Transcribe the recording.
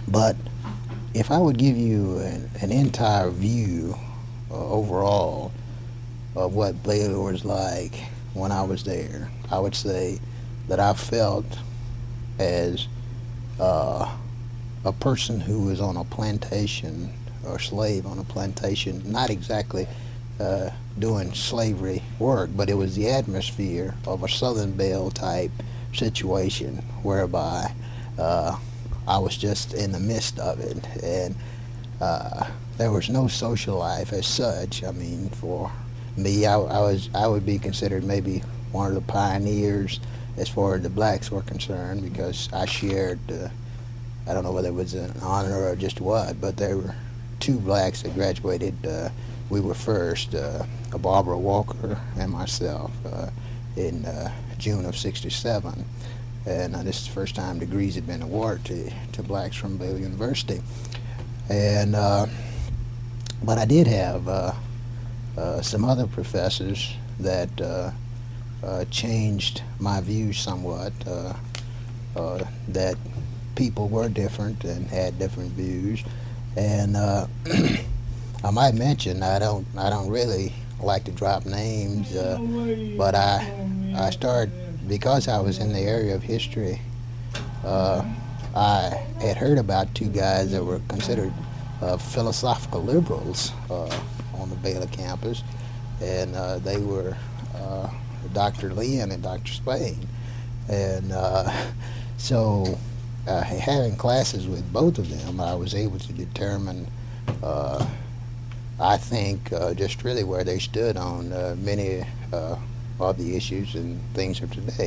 But if I would give you an entire view overall of what Baylor was like when I was there, I would say that I felt as uh, a person who was on a plantation or slave on a plantation, not exactly uh, doing slavery work, but it was the atmosphere of a Southern Belle type situation whereby uh, I was just in the midst of it, and uh, there was no social life as such. I mean, for me, I would be considered maybe one of the pioneers as far as the blacks were concerned because I shared. I don't know whether it was an honor or just what, but there were two blacks that graduated. We were first, Barbara Walker and myself, in June of '67. And this is the first time degrees had been awarded to blacks from Baylor University. And but I did have some other professors that changed my views somewhat. That people were different and had different views, and I might mention I don't really like to drop names, but I started because I was in the area of history. Uh, I had heard about two guys that were considered philosophical liberals on the Baylor campus, and they were Dr. Lynn and Dr. Spain. And so, having classes with both of them, I was able to determine, uh, I think, just really where they stood on many of the issues and things of today.